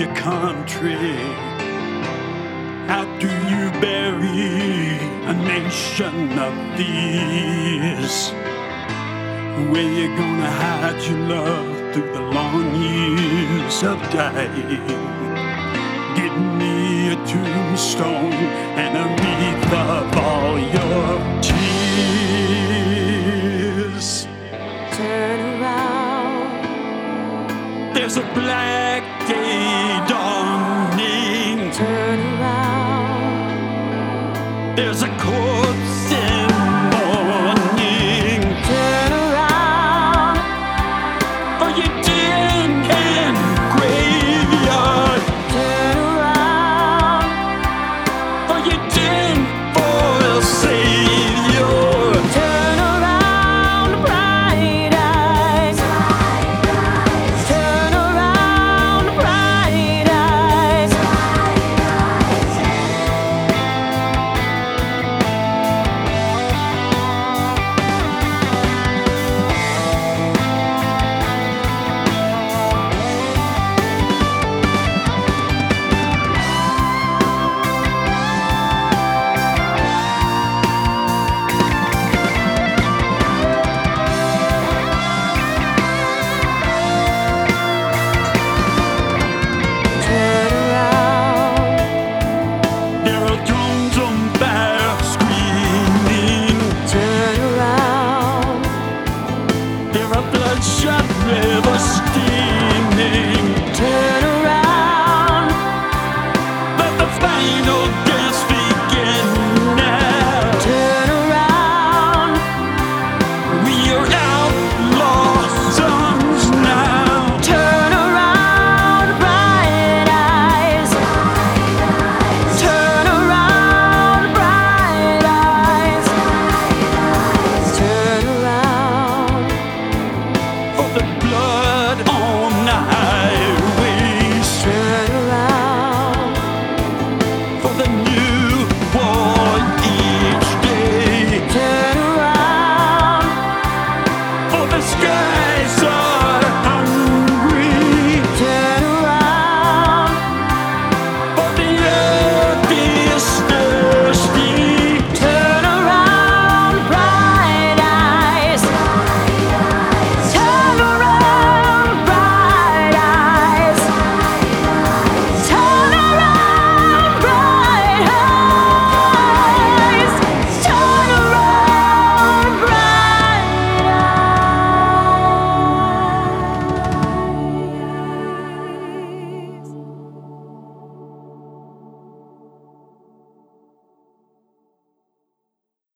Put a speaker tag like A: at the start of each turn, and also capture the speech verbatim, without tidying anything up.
A: country. How do you bury a nation of thieves? Where you gonna hide your love through the long years of dying? Give me a tombstone and a wreath of all your tears.
B: Turn around.
A: There's a black day dawning.
B: Turn around.
A: There's a chord